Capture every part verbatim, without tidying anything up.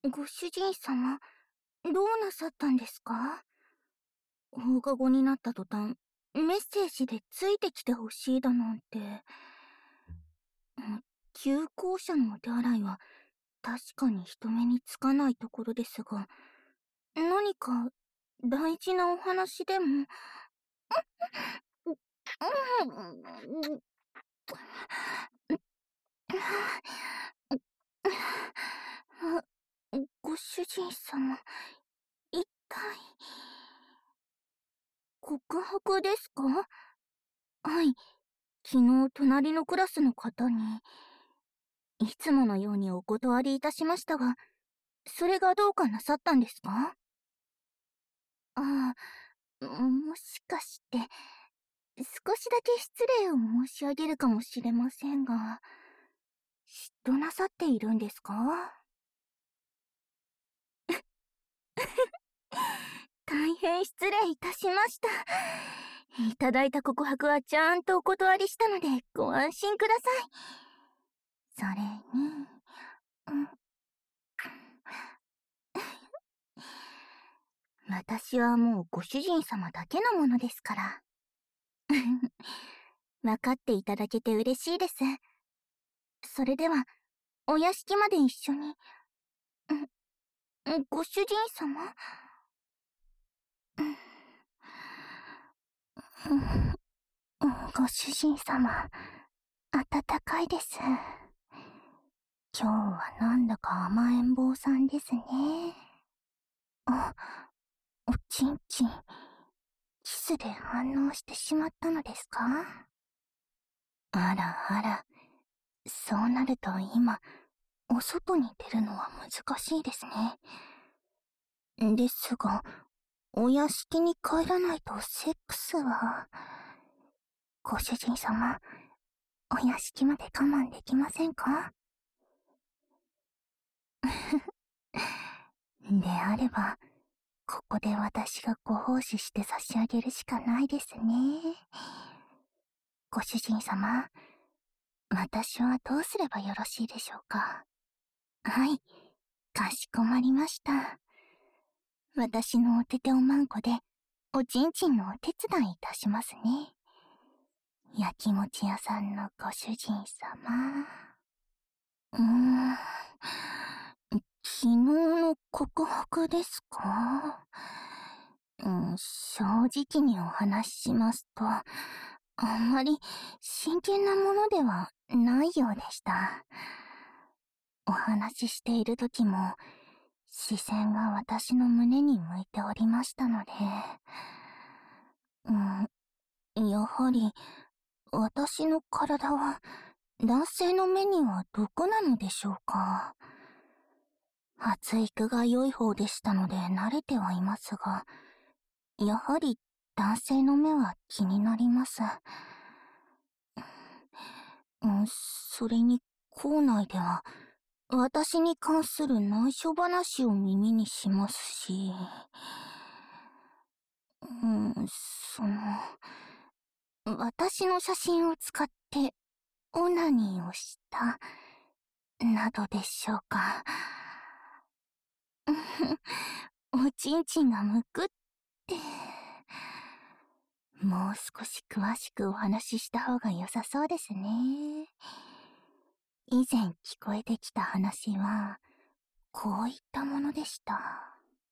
ご主人様、どうなさったんですか？放課後になった途端、メッセージでついてきてほしいだなんて。旧校舎のお手洗いは確かに人目につかないところですが、何か大事なお話でも。ご主人様、一体告白ですか？はい、昨日隣のクラスの方に、いつものようにお断りいたしましたが、それがどうかなさったんですか？ああ、もしかして、少しだけ失礼を申し上げるかもしれませんが、嫉妬なさっているんですか？大変失礼いたしました。いただいた告白はちゃんとお断りしたのでご安心ください。それに、うん、私はもうご主人様だけのものですから。分かっていただけて嬉しいです。それでは、お屋敷まで一緒に。ご主人様？ご主人様、暖かいです。今日はなんだか甘えん坊さんですね。あ、おちんちん、キスで反応してしまったのですか？あらあら、そうなると今、お外に出るのは難しいですね。ですが、お屋敷に帰らないとセックスは。ご主人様、お屋敷まで我慢できませんか？であれば、ここで私がご奉仕して差し上げるしかないですね。ご主人様、私はどうすればよろしいでしょうか？はい、かしこまりました。私のおてておまんこで、おちんちんのお手伝いいたしますね。やきもち屋さんのご主人様。うーん、昨日の告白ですか？うん、正直にお話ししますと、あんまり真剣なものではないようでした。お話ししている時も、視線が私の胸に向いておりましたので、うん、やはり、私の体は、男性の目には毒なのでしょうか。発育が良い方でしたので慣れてはいますが、やはり男性の目は気になります。うん、それに校内では、私に関する内緒話を耳にしますし、うん、その、私の写真を使ってオナニーをした、などでしょうか。おちんちんがむくって。もう少し詳しくお話しした方が良さそうですね。以前聞こえてきた話は、こういったものでした。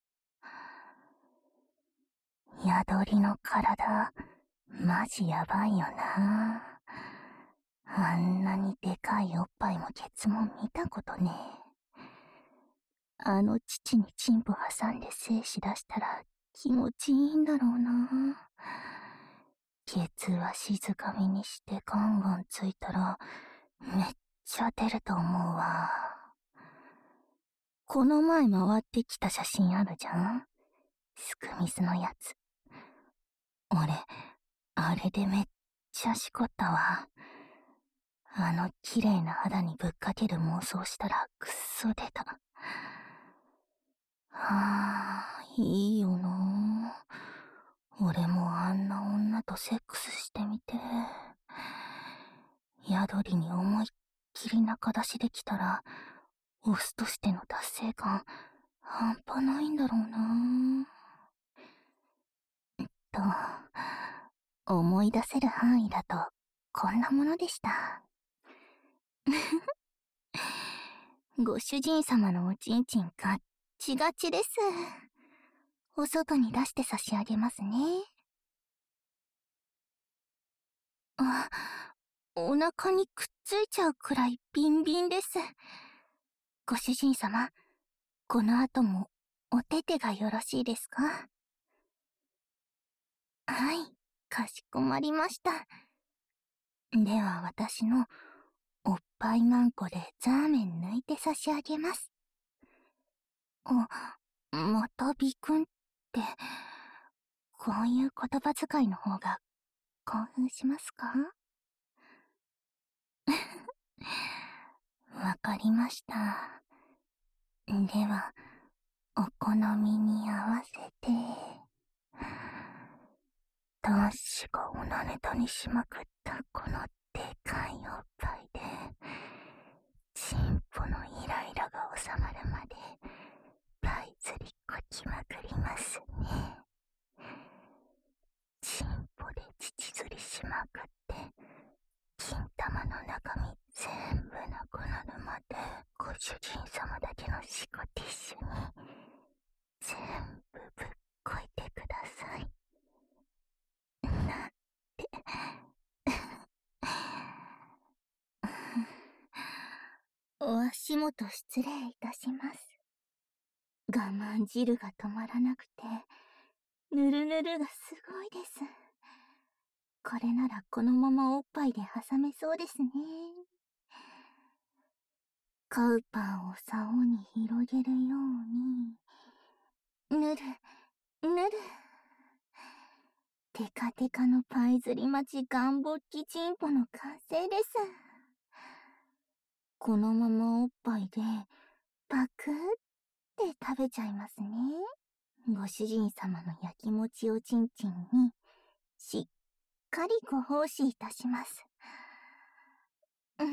宿りの体、マジやばいよな。あんなにでかいおっぱいもケツも見たことねえ。あの父にチンポ挟んで精子出したら気持ちいいんだろうな。ケツは静かみにしてガンガンついたらめっちゃ出ると思うわ。この前回ってきた写真あるじゃん？スクミスのやつ。俺、あれでめっちゃしこったわ。あの綺麗な肌にぶっかける妄想したらくっそ出た。はぁ、いいよなぁ。俺もあんな女とセックスしてみて。宿りに思いっきり中出しできたら、 オスとしての達成感、半端ないんだろうなと、思い出せる範囲だと、こんなものでした。ご主人様のおちんちんガッチガチです。お外に出して差し上げますね。あ、お腹にくっついちゃうくらいビンビンです。ご主人様、この後もお手手がよろしいですか？はい、かしこまりました。では私のおっぱいマンコでザーメン抜いて差し上げます。あ、またビクンって、こういう言葉遣いの方が興奮しますか？わかりました。では、お好みに合わせて、男子がおなねたにしまくったこのでかいおっぱいで、チンポのイライラが収まるまで、パイ釣りこきまくりますね。チンポで乳釣りしまくって、金玉の中身全部なくなるまで、ご主人様だけのシコティッシュに、全部ぶっこいてください。なんて。お足元失礼いたします。我慢汁が止まらなくて、ぬるぬるがすごいです。これならこのままおっぱいで挟めそうですね。カウパーを竿に広げるように、ぬる、ぬる。テカテカのパイ釣り待ちガンボッキチンポの完成です。このままおっぱいで、パクって食べちゃいますね。ご主人様の焼きもちおちんちんに、しっかりご奉仕いたします。うん。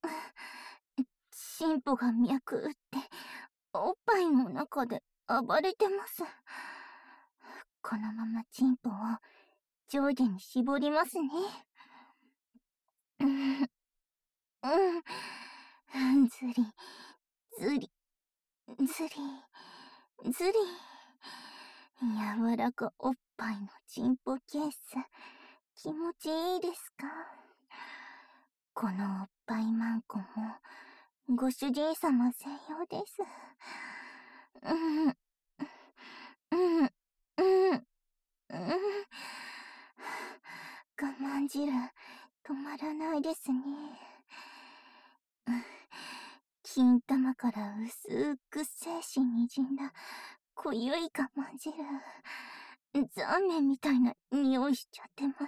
チンポが脈打って、おっぱいの中で暴れてます。このままチンポを上下に絞りますね。うん。うん。ずり、ずり、ずり、ずり。柔らかおっぱいのチンポケース、気持ちいいですか？このおっぱいマンコも、ご主人様専用です。うん、うん、うん、うん。我慢汁、止まらないですね。金玉から薄く精子にじんだ濃ゆい我慢汁。残念みたいな匂いしちゃってます。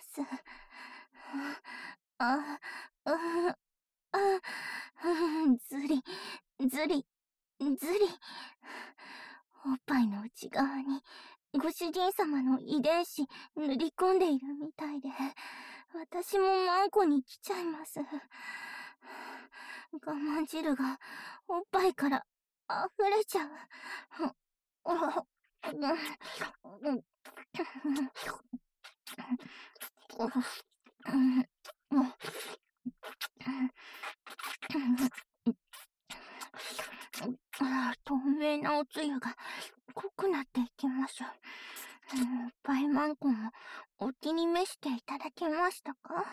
あ、あ、あ、ずり、ずり、ずり。おっぱいの内側に、ご主人様の遺伝子塗り込んでいるみたいで、私もマンコに来ちゃいます。我慢汁がおっぱいから溢れちゃう。透明なおつゆが濃くなっていきます。おっぱいマンコもお気に召していただけましたか？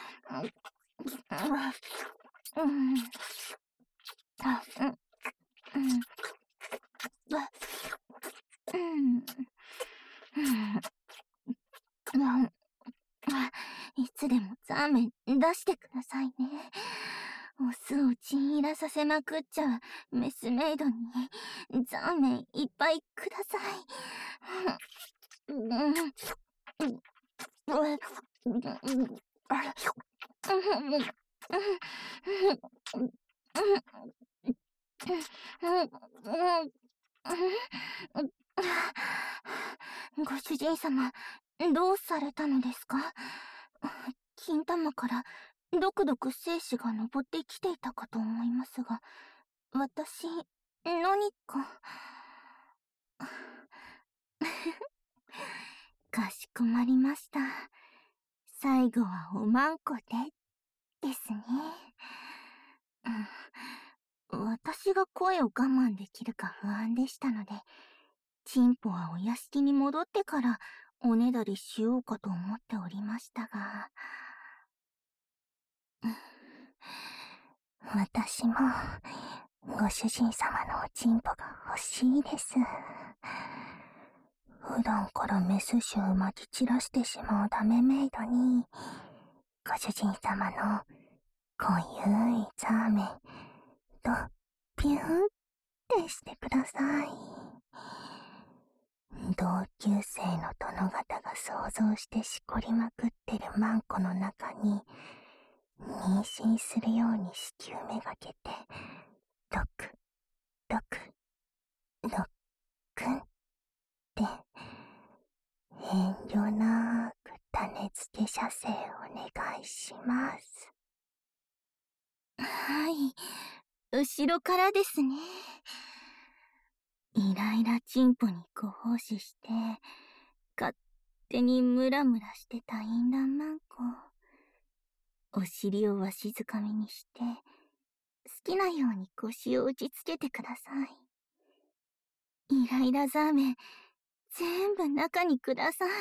うん。あ、うん。うん。うん。うん。いつでもザーメン出してくださいね。お酢をチン入らさせまくっちゃうメスメイドにザーメンいっぱいください。うん。うん。ご主人様、どうされたのですか？金玉からドクドク精子が昇ってきていたかと思いますが、 私、何か。かしこまりました。最後はおまんこで、ですね。うん、私が声を我慢できるか不安でしたので、チンポはお屋敷に戻ってからおねだりしようかと思っておりましたが、私も、ご主人様のおちんぽが欲しいです。普段からメス種をまき散らしてしまうダメメイドに、ご主人様の濃ゆいザーメンとピューってしてください。同級生の殿方が想像してしこりまくってるマンコの中に、妊娠するように子宮めがけて、ドク、ドク、ドックンって、遠慮なく種付け射精お願いします。はい、後ろからですね。イライラチンポにご奉仕して、勝手にムラムラしてた淫乱マンコ。お尻をわしづかみにして、好きなように腰を打ちつけてください。イライラザーメン、全部中にください。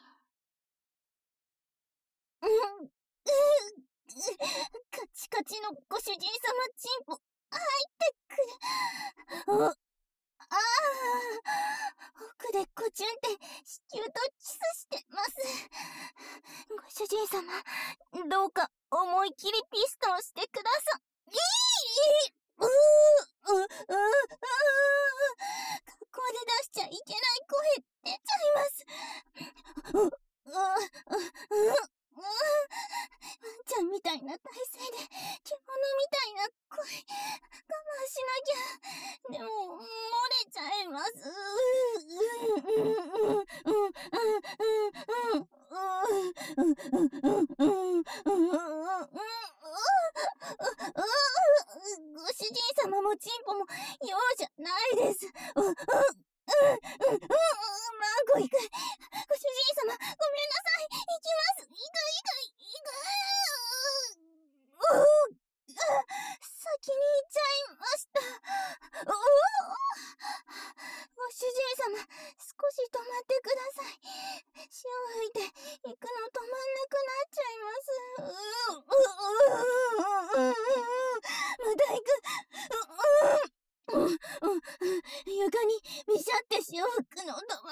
うん、うん、カチカチのご主人様チンポ、入ってくる。あ、ああ、奥でコチュンって子宮とキスしてます。ご主人様、どうか思い切りピストンしてください。いいうー、う、う、う、うー、学校で出しちゃいけない声出ちゃいます。う、う、う、う、う、ワンちゃんみたいな体勢で、獣みたいな声、我慢しなきゃ。でも、漏れちゃいます。う、うん、うん、うん、うん、うん、うん、うん、うん、うん、うん、うん、うん、うん、ご主人様もチンポも、用じゃないです。う、うん、うん、うん、うん、マンゴ行く。ご主人様、ごめんなさい。行きます。行く、行く、行く。うう先に行っちゃいました。うご主人様、少し止まってください。潮吹いて、行くの止まんなくなっちゃいます。うううううううまた行く。うううう床にビシャって潮吹くの止まりま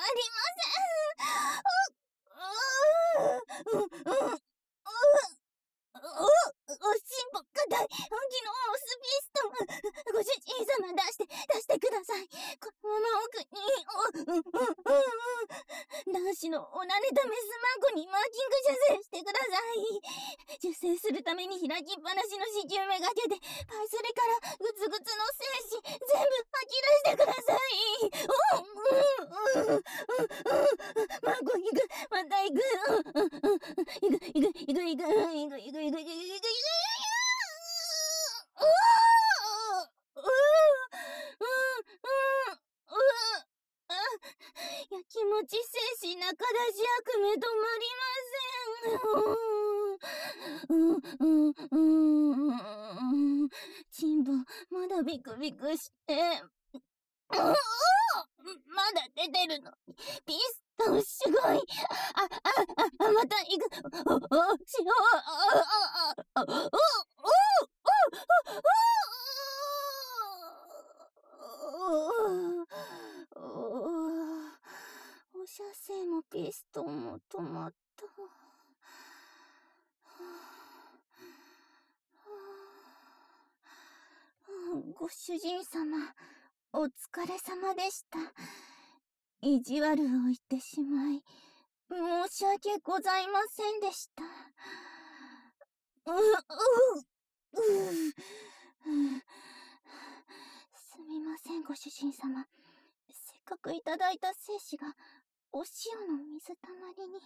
せん。ううううううお、おしんぽ硬い。本気のオスピストン。ご主人様出して、出してください。このまま奥に、お、うん、うん、うん、うん。男子のおなねたメスマンコにマーキング受精してください。受精するために開きっぱなしの子宮めがけて、パイスレからグツグツの精子、全部吐き出してください。お、うん、うん、うん、うん、マンコ行く、また行く、うん、うん、うん、行く、行く、行く、行く、行く、行く、行く、行く、行く、行く、行く、行く、行く、うー、うー、うー、うー、うー、やきもち精子中出し悪夢止まりません。うー、うー、うー、うー、チンポ、まだビクビクして。うー、まだ出てるの。ピストンすごい。あ、あ、あ、また行く。お、お、しよう。あ、あ、あ、あ、お、お、お、お、お、お射精もピストンも止まった。ご主人様、お疲れ様でした。意地悪を言ってしまい、申し訳ございませんでした。う、う、う、う、すみません、ご主人様。せっかくいただいた精子が、お塩の水たまりに。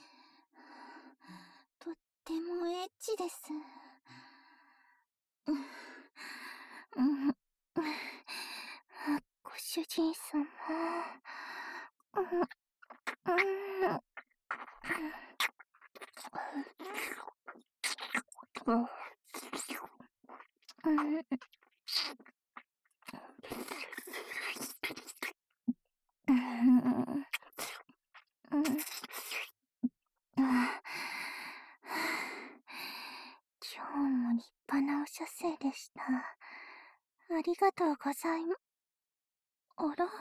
とってもエッチです。うん、うん、う主人様。うん、うん、うん、うん、うん、うん、今日も立派なお射精でした。ありがとうございま、あら。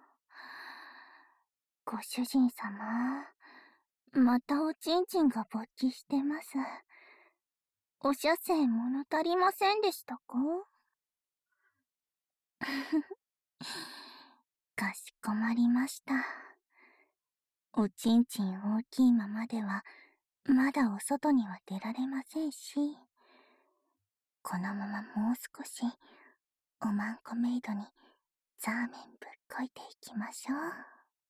ご主人様、またおちんちんが勃起してます。お射精物足りませんでしたか？かしこまりました。おちんちん大きいままでは、まだお外には出られませんし、このままもう少し、おまんこメイドにザーメンぶっこいていきましょう。